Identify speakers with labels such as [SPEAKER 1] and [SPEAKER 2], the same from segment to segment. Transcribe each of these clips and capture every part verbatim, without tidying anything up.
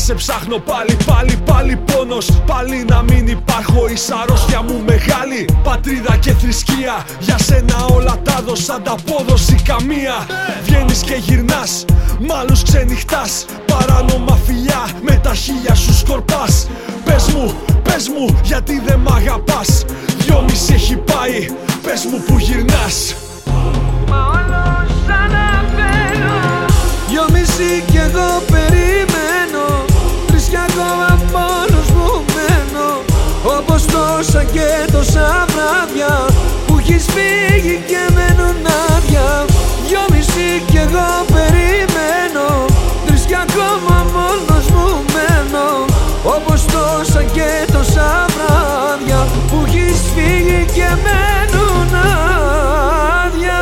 [SPEAKER 1] σε ψάχνω πάλι, πάλι, πάλι πόνος. Πάλι να μην υπάρχω, η αρρώστια μου μεγάλη. Πατρίδα και θρησκεία, για σένα όλα τα δώσα, ανταπόδοση καμία. Βγαίνεις και γυρνάς, μ' άλλους ξενυχτάς. Παράνομα φιλιά, με τα χίλια σου σκορπάς. Πες μου, πες μου, γιατί δεν μ' αγαπάς. Δυόμιση έχει πάει, πες μου που γυρνάς.
[SPEAKER 2] Μα όλος αναβαίνω.
[SPEAKER 3] Δυόμιση κι εγώ περιμένω. Τρεις κι ακόμα μόνος μου μένω. Όπως τόσα και τόσα βράδια που έχεις φύγει και μένουν άδεια. Δυόμιση κι εγώ περιμένω. Τρεις κι ακόμα μόνος μου μένω. Όπως τόσα και τόσα βράδια που έχεις φύγει και μένουν άδεια.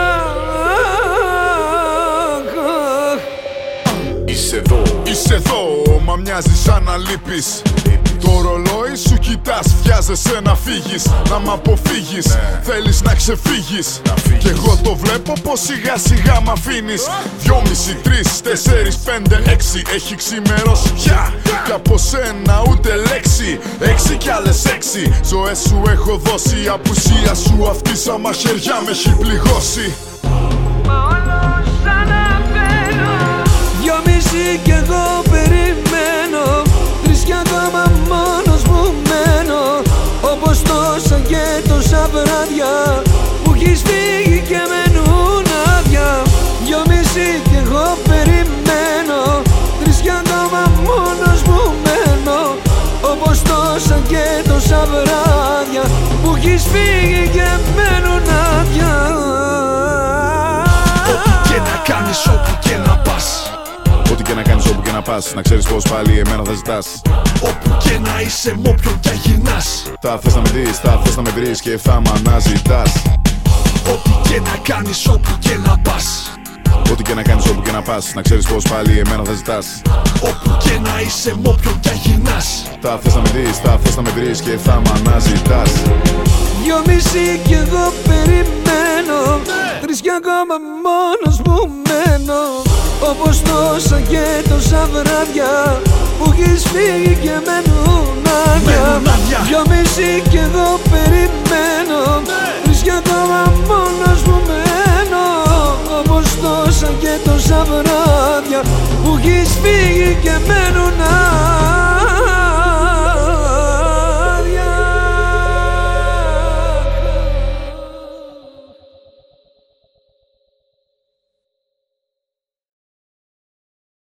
[SPEAKER 4] Είσαι εδώ, είσαι εδώ, μα μοιάζει σαν να λείπεις. Το ρολόι σου κοιτάς, βιάζεσαι να φύγεις, να μ' αποφύγεις, ναι. Θέλεις να ξεφύγεις, να φύγεις. Κι εγώ το βλέπω πως σιγά σιγά μ' αφήνεις. Δυόμιση, τρεις, τέσσερις, πέντε, έξι, έχει ξημερώσει πια. Κι από σένα ούτε λέξη, έξι κι άλλες έξι. Ζωές σου έχω δώσει, η απουσία σου αυτή σαν μαχαιριά με έχει πληγώσει.
[SPEAKER 2] Μα όλος αναβαίνω.
[SPEAKER 3] Δυόμιση κι εγώ περιμένω. Τρεις κι ακόμα μόνος μου μένω. Όπως τόσα και τόσα βράδια που έχεις φύγει και μένουν άδεια. Δυόμιση κι εγώ περιμένω. Τρεις κι ακόμα μόνος μου μένω. Όπως τόσα και τόσα βράδια που έχεις φύγει και μένουν άδεια.
[SPEAKER 1] Ό,τι και να κάνεις, όπου και να πας.
[SPEAKER 4] Ό,τι και να κάνεις, όπου και να πας, να ξέρεις πως πάλι εμένα θα ζητάς.
[SPEAKER 1] Όπου και να είσαι, μ' όποιον κι αγυρνάς.
[SPEAKER 4] Θα θες να με δεις, θα θες να με βρεις και θα μ' αναζητάς.
[SPEAKER 1] Ό,τι και να κάνεις, όπου και να πας.
[SPEAKER 4] Ό,τι και να κάνεις, όπου και να πας, να ξέρεις πως πάλι εμένα θα ζητάς.
[SPEAKER 1] Όπου και να είσαι, μ' όποιον κι αγυρνάς.
[SPEAKER 4] Θα θες να με δεις, θα θες να με βρεις και θα μ' αναζητάς.
[SPEAKER 3] Δυόμιση κι εγώ περιμένω. Τρεις κι ακόμα μόνος μου μένω. Όπως τόσα και τόσα βράδια που έχεις φύγει και μένουν άδεια. Δυόμιση κι εγώ περιμένω. Τρεις κι ακόμα μόνος μου μένω. Όπως τόσα και τόσα βράδια που έχεις φύγει και μένουν